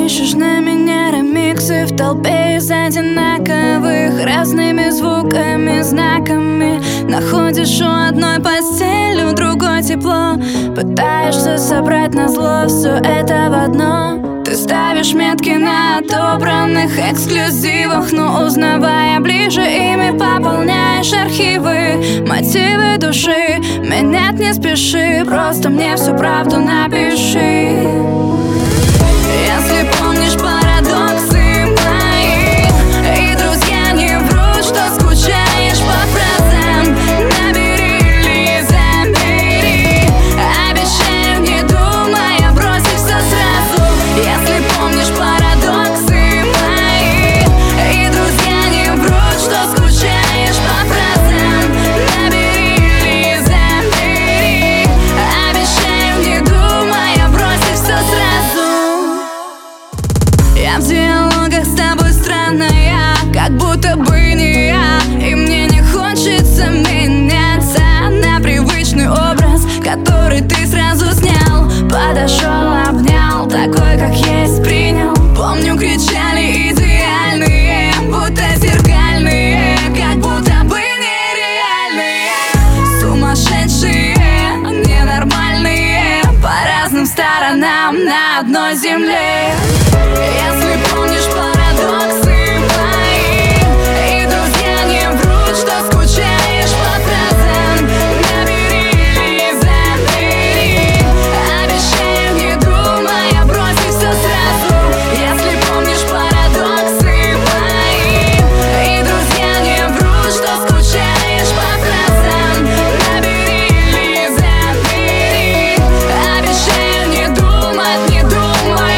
Пишешь на меня ремиксы в толпе из одинаковых, разными звуками, знаками. Находишь у одной постели, у другой тепло. Пытаешься собрать назло все это в одно. Ты ставишь метки на отобранных эксклюзивах, но узнавая ближе, ими пополняешь архивы. Мотивы души менять не спеши, просто мне всю правду напиши. Если помнишь парадоксы мои, и друзья не врут, что скучаешь по фразам, набери или забери. Обещаю, не думая, бросить все сразу. Если помнишь парадоксы мои, и друзья не врут, что скучаешь по фразам, набери или забери. Обещаю, не думая, бросить все сразу. Я в диалогах с тобой странная, как будто бы не я, и мне не хочется меняться на привычный образ, который ты сразу снял. Подошел, обнял, такой как есть принял. Помню, кричали идеальные, будто зеркальные, как будто бы нереальные. Сумасшедшие, ненормальные, по разным сторонам на одной земле. Если помнишь парадоксы мои, и друзья не врут, что скучаешь по фразам, набери или забери. Обещаю, не думая, бросить все сразу. Если помнишь парадоксы мои, и друзья не врут, что скучаешь по фразам, набери или забери. Обещаю, не думать, не думая.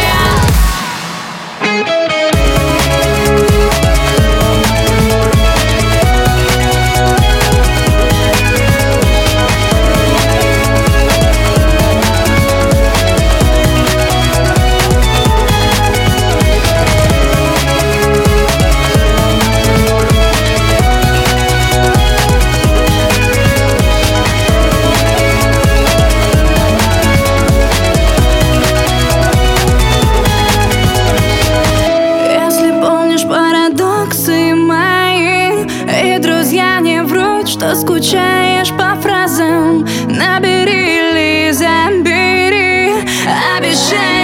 Парадоксы мои, и друзья не врут, что скучаешь по фразам, набери или забери. Обещаю.